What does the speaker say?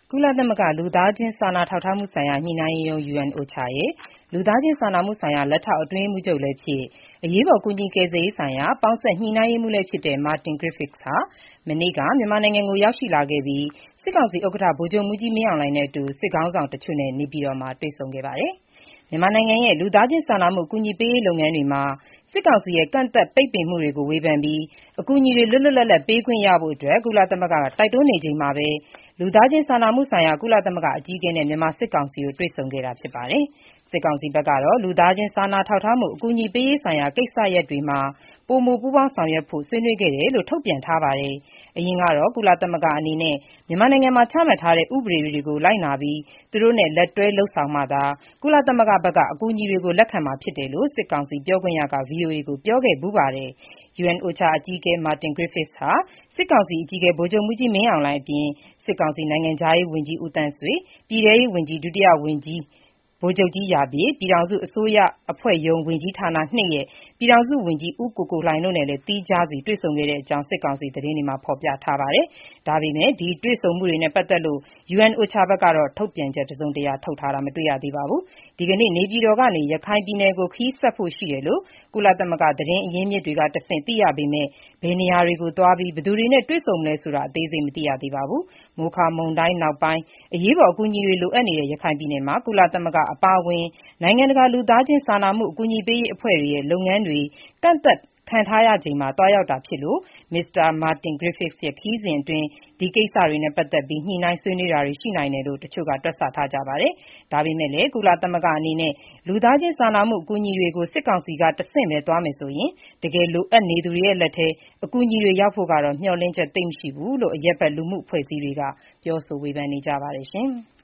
ကုလသမဂ္ဂ လူသားချင်းစာနာထောက်ထားမှုဆိုင်ရာ ညှိနှိုင်းရေးရုံး UNOCHA ရဲ့ လူသားချင်းစာနာမှုဆိုင်ရာ လက်ထောက်အတွင်းရေးမှူးချုပ်လည်းဖြစ်၊ အရေးပေါ် ကူညီကယ်ဆယ်ရေးဆိုင်ရာ ပေါင်းစပ်ညှိနှိုင်းရေးမှူးလည်းဖြစ်တဲ့ Martin Griffiths ဟာ မနေ့က မြန်မာနိုင်ငံကို ရောက်ရှိလာခဲ့ပြီး စစ်ကောင်စီဥက္ကဋ္ဌ ဗိုလ်ချုပ်မှူးကြီး မင်းအောင်လှိုင်နဲ့အတူ စစ်ခေါင်းဆောင်တချို့နဲ့ နေပြည်တော်မှာ တွေ့ဆုံခဲ့ပါတယ်။ မြန်မာနိုင်ငံရဲ့ လူသားချင်းစာနာမှု အကူအညီပေးရေးလုပ်ငန်းတွေမှာ စစ်ကောင်စီရဲ့ ကန့်သတ်ပိတ်ပင်မှုတွေကို ဝေဖန်ပြီး အကူအညီတွေ လွတ်လွတ်လပ်လပ် ပေးခွင့်ရဖို့ ကုလသမဂ္ဂက တိုက်တွန်းနေချိန်မှာပဲ လူသားချင်းစာနာမှုဆိုင်ရာ ကုလသမဂ္ဂအကြီးအကဲနဲ့ မြန်မာစစ်ကောင်စီတို့ တွေ့ဆုံခဲ့တာ ဖြစ်ပါတယ်။ စစ်ကောင်စီဘက်ကတော့ လူသားချင်းစာနာထောက်ထားမှု အကူအညီပေးရေးဆိုင်ရာ ကိစ္စရပ်တွေမှာ ပိုမိုပူးပေါင်းဆောင်ရွက်ဖို့ ဆွေးနွေးခဲ့တယ်လို့ ထုတ်ပြန်ထားပါတယ်။ အရင်ကတော့ ကုလသမဂ္ဂအနေနဲ့ မြန်မာနိုင်ငံမှာ ချမှတ်ထားတဲ့ ဥပဒေတွေကို လိုက်နာပြီး သူတို့နဲ့ လက်တွဲလုပ်ဆောင်မှသာ ကုလသမဂ္ဂဘက်က အကူအညီတွေကို လက်ခံမှာဖြစ်တယ်လို့ စစ်ကောင်စီပြောခွင့်ရက ဗွီအိုအေကို ပြောခဲ့ဖူးပါတယ်။ UNOCHA အကြီးအကဲ Martin Griffiths ဟာ စစ်ကောင်စီအကြီးအကဲ ဗိုလ်ချုပ်မှူးကြီး မင်းအောင်လှိုင်အပြင် စစ်ကောင်စီ နိုင်ငံခြားရေးဝန်ကြီး ဦးသန်းဆွေ၊ ပြည်ထဲရေးဝန်ကြီး ဒုတိယဝန်ကြီး ဗိုလ်ချုပ်ကြီး ရာပြည့်၊ ပြည်ထောင်စုအစိုးရအဖွဲ့ရုံး ဝန်ကြီးဌာန ရဲ့ ပြည်ထောင်စုဝန်ကြီး ဦးကိုကိုလှိုင်တို့နဲ့လည်း သီးခြားစီ တွေ့ဆုံခဲ့တဲ့အကြောင်း စစ်ကောင်စီသတင်းတွေမှာ ဖော်ပြထားပါတယ်။ ဒါပေမဲ့ ဒီတွေ့ဆုံမှုတွေနဲ့ ပတ်သက်လို့ UNOCHA ဘက်ကတော့ ထုတ်ပြန်ချက် တစုံတရာ ထုတ်ထားတာ မတွေ့ရသေးပါဘူး။ ဒီကနေ့ နေပြည်တော်ကနေ ရခိုင်ပြည်နယ်ကို ခရီးဆက်ဖို့ရှိတယ်လို့ ကုလသမဂ္ဂ သတင်းအရင်းအမြစ်တွေကတဆင့် သိရပေမဲ့ ဘယ်နေရာတွေကိုသွားပြီး ဘယ်သူတွေနဲ့ တွေ့ဆုံမလဲဆိုတာ အသေးစိတ် မသိရသေးပါဘူး။ မိုခါမုန်တိုင်းနောက်ပိုင်း အရေးပေါ် အကူအညီတွေ လိုအပ်နေတဲ့ ရခိုင်ပြည်နယ်မှာ ကုလသမဂ္ဂ အပါအဝင် နိုင်ငံတကာ လူသားချင်းစာနာမှု အကူအညီပေးရေး အဖွဲ့တွေရဲ့ လုပ်ငန်းတွေ ကန့်သတ်ခံထားရချိန်မှာ သွားရောက်တာဖြစ်လို့ မစ္စတာ Martin Griffiths ရဲ့ ခရီးစဉ်အတွင်း ဒီကိစ္စတွေနဲ့ ပတ်သက်ပြီး ညှိနှိုင်းဆွေးနွေးတာတွေ ရှိနိုင်တယ်လို့ တချို့က တွက်ဆထားကြပါတယ်။ ဒါပေမဲ့လည်း ကုလသမဂ္ဂအနေနဲ့ လူသားချင်းစာနာမှု အကူအညီတွေကို စစ်ကောင်စီကတဆင့်ပဲ သွားမယ်ဆိုရင် တကယ်လိုအပ်နေသူတွေရဲ့ လက်ထဲ အကူအညီတွေ ရောက်ဖို့ကတော့ မျှော်လင့်ချက် သိပ်မရှိဘူးလို့ အရပ်ဘက် လူမှုအဖွဲ့အစည်းတွေက ပြောဆိုဝေဖန်နေကြပါတယ်။